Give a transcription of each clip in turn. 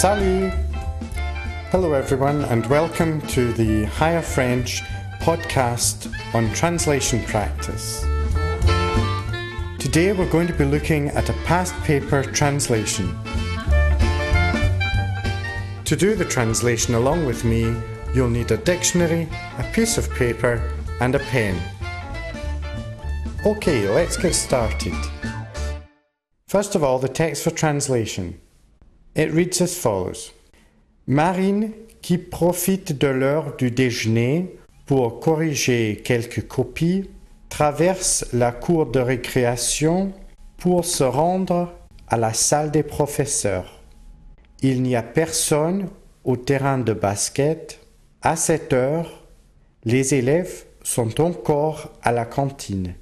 Salut! Hello everyone and welcome to the Higher French podcast on translation practice. Today we're going to be looking at a past paper translation. To do the translation along with me, you'll need a dictionary, a piece of paper and a pen. Okay, let's get started. First of all, the text for translation. It reads as follows. Marine, qui profite de l'heure du déjeuner pour corriger quelques copies, traverse la cour de récréation pour se rendre à la salle des professeurs. Il n'y a personne au terrain de basket. À cette heure, les élèves sont encore à la cantine.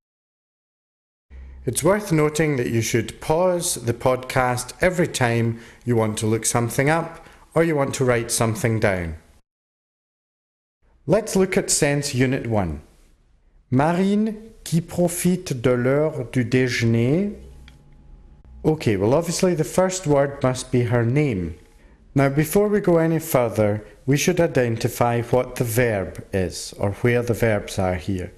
It's worth noting that you should pause the podcast every time you want to look something up or you want to write something down. Let's look at Sense Unit 1. Marine qui profite de l'heure du déjeuner. Okay, well obviously the first word must be her name. Now before we go any further, we should identify what the verb is or where the verbs are here.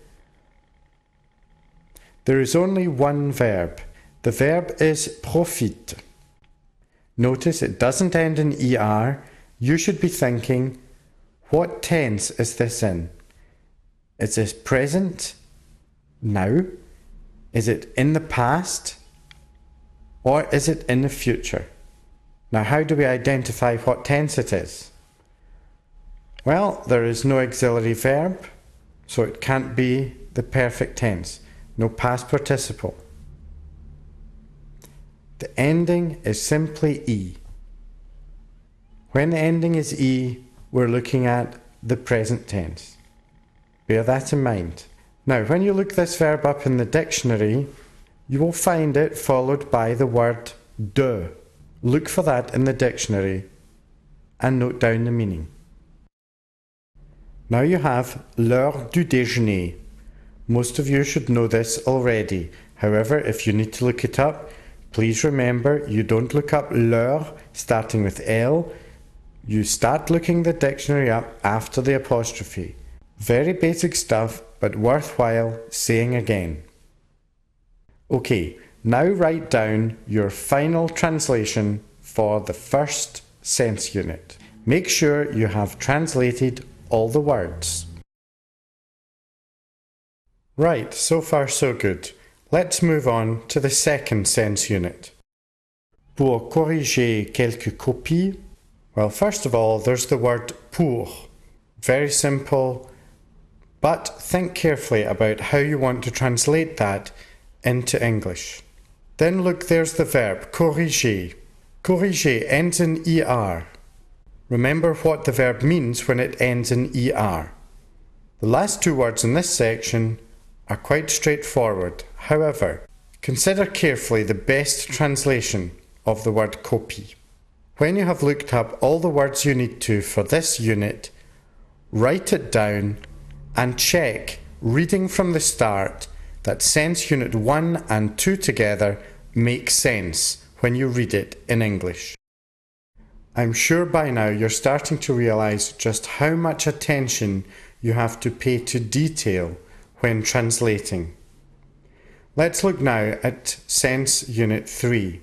There is only one verb. The verb is profite. Notice it doesn't end in ER. You should be thinking, what tense is this in? Is this present? Now? Is it in the past? Or is it in the future? Now how do we identify what tense it is? Well, there is no auxiliary verb, so it can't be the perfect tense. No past participle. The ending is simply E. When the ending is E, we're looking at the present tense. Bear that in mind. Now, when you look this verb up in the dictionary, you will find it followed by the word de. Look for that in the dictionary and note down the meaning. Now you have l'heure du déjeuner. Most of you should know this already. However, if you need to look it up, please remember you don't look up l'heure starting with L. You start looking the dictionary up after the apostrophe. Very basic stuff, but worthwhile saying again. Okay, now write down your final translation for the first sense unit. Make sure you have translated all the words. Right, so far so good. Let's move on to the second sense unit. Pour corriger quelques copies. Well, first of all, there's the word pour. Very simple, but think carefully about how you want to translate that into English. Then look, there's the verb corriger. Corriger ends in ER. Remember what the verb means when it ends in ER. The last two words in this section are quite straightforward. However, consider carefully the best translation of the word copy. When you have looked up all the words you need to for this unit, write it down and check, reading from the start, that sense unit 1 and 2 together make sense when you read it in English. I'm sure by now you're starting to realise just how much attention you have to pay to detail when translating. Let's look now at Sense Unit 3.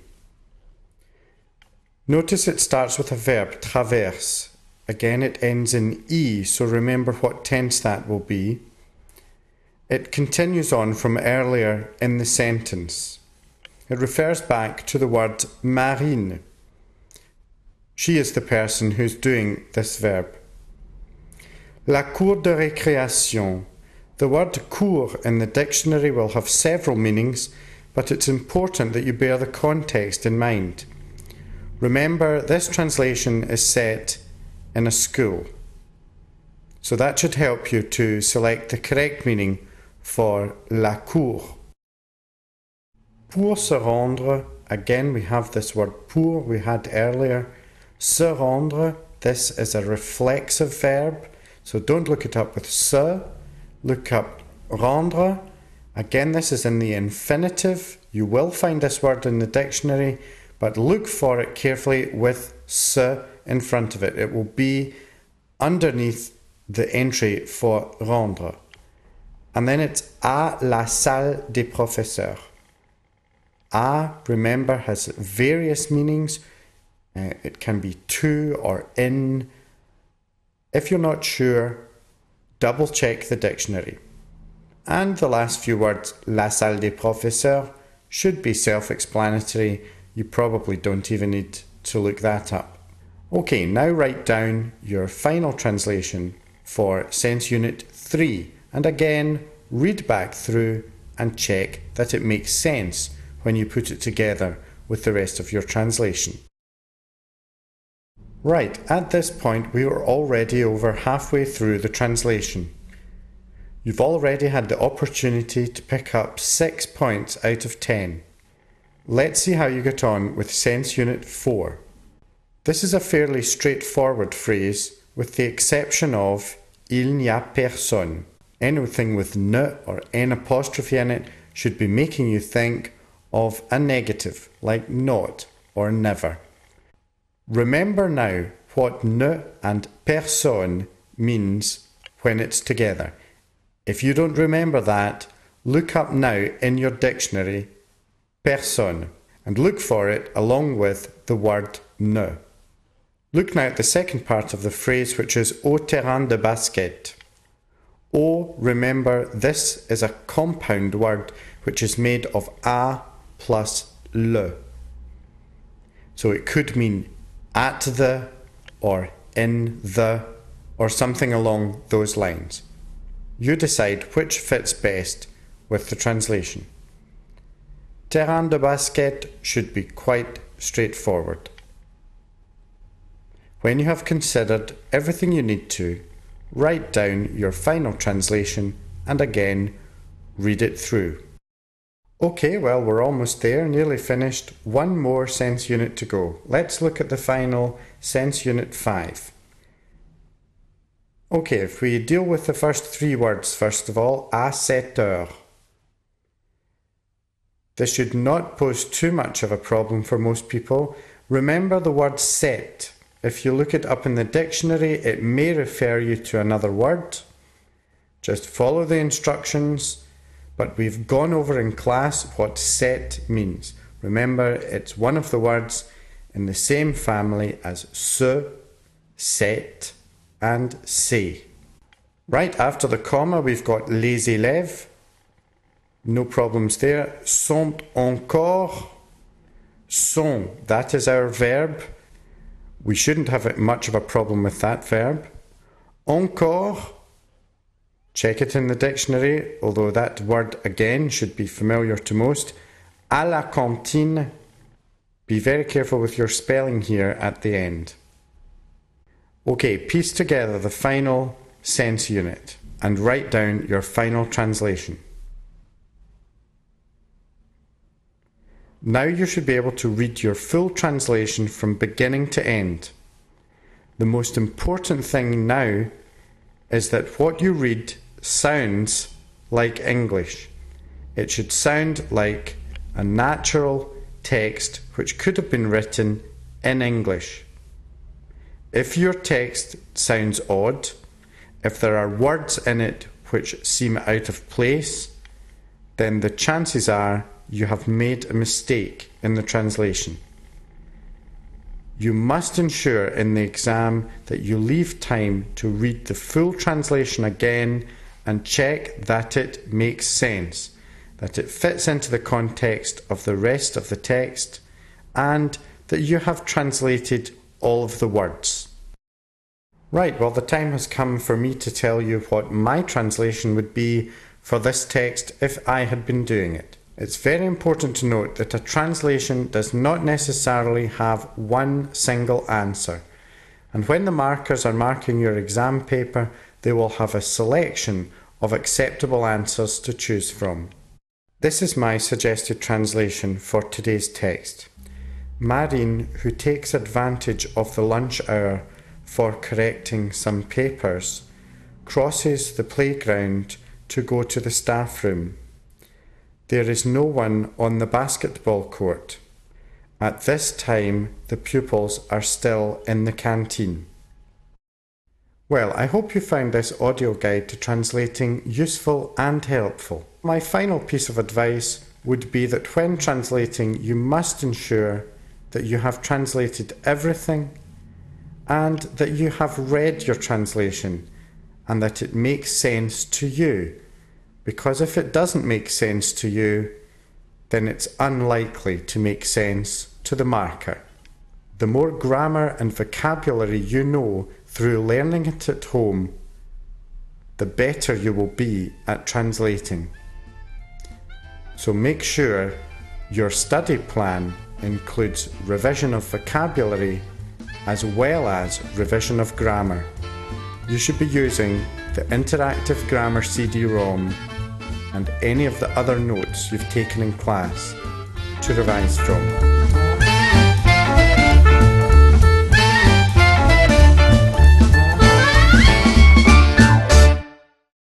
Notice it starts with a verb, traverse. Again, it ends in E, so remember what tense that will be. It continues on from earlier in the sentence. It refers back to the word marine. She is the person who's doing this verb. La cour de récréation. The word cour in the dictionary will have several meanings, but it's important that you bear the context in mind. Remember, this translation is set in a school, so that should help you to select the correct meaning for la cour. Pour se rendre, again we have this word pour we had earlier. Se rendre, this is a reflexive verb, so don't look it up with se. Look up rendre. Again, this is in the infinitive. You will find this word in the dictionary, but look for it carefully with ce in front of it. It will be underneath the entry for rendre. And then it's à la salle des professeurs. À, remember, has various meanings. It can be to or in. If you're not sure, double check the dictionary. And the last few words, la salle des professeurs, should be self-explanatory. You probably don't even need to look that up. Okay, now write down your final translation for Sense Unit 3. And again, read back through and check that it makes sense when you put it together with the rest of your translation. Right, at this point we are already over halfway through the translation. You've already had the opportunity to pick up 6 points out of 10. Let's see how you get on with Sense Unit 4. This is a fairly straightforward phrase with the exception of il n'y a personne. Anything with ne or n apostrophe in it should be making you think of a negative, like not or never. Remember now what ne and personne means when it's together. If you don't remember that, look up now in your dictionary personne and look for it along with the word ne. Look now at the second part of the phrase, which is au terrain de basket. Au, remember, this is a compound word which is made of a plus le. So it could mean at the, or in the, or something along those lines. You decide which fits best with the translation. Terrain de basket should be quite straightforward. When you have considered everything you need to, write down your final translation and again read it through. Okay, well, we're almost there, nearly finished. One more sense unit to go. Let's look at the final Sense Unit 5. Okay, if we deal with the first 3 words first of all, à 7 heures. This should not pose too much of a problem for most people. Remember the word sept. If you look it up in the dictionary, it may refer you to another word. Just follow the instructions, but we've gone over in class what sept means. Remember, it's one of the words in the same family as se, sept, and c'est. Right after the comma, we've got les élèves. No problems there. Sont encore. Sont, that is our verb. We shouldn't have much of a problem with that verb. Encore, check it in the dictionary, although that word again should be familiar to most. À la cantine, be very careful with your spelling here at the end. Okay, piece together the final sense unit and write down your final translation. Now you should be able to read your full translation from beginning to end. The most important thing now is that what you read sounds like English. It should sound like a natural text which could have been written in English. If your text sounds odd, if there are words in it which seem out of place, then the chances are you have made a mistake in the translation. You must ensure in the exam that you leave time to read the full translation again and check that it makes sense, that it fits into the context of the rest of the text, and that you have translated all of the words. Right, well, the time has come for me to tell you what my translation would be for this text if I had been doing it. It's very important to note that a translation does not necessarily have one single answer, and when the markers are marking your exam paper, they will have a selection of acceptable answers to choose from. This is my suggested translation for today's text. Marine, who takes advantage of the lunch hour for correcting some papers, crosses the playground to go to the staff room. There is no one on the basketball court. At this time, the pupils are still in the canteen. Well, I hope you found this audio guide to translating useful and helpful. My final piece of advice would be that when translating, you must ensure that you have translated everything and that you have read your translation and that it makes sense to you. Because if it doesn't make sense to you, then it's unlikely to make sense to the marker. The more grammar and vocabulary you know through learning it at home, the better you will be at translating. So make sure your study plan includes revision of vocabulary as well as revision of grammar. You should be using the Interactive Grammar CD-ROM and any of the other notes you've taken in class to revise from.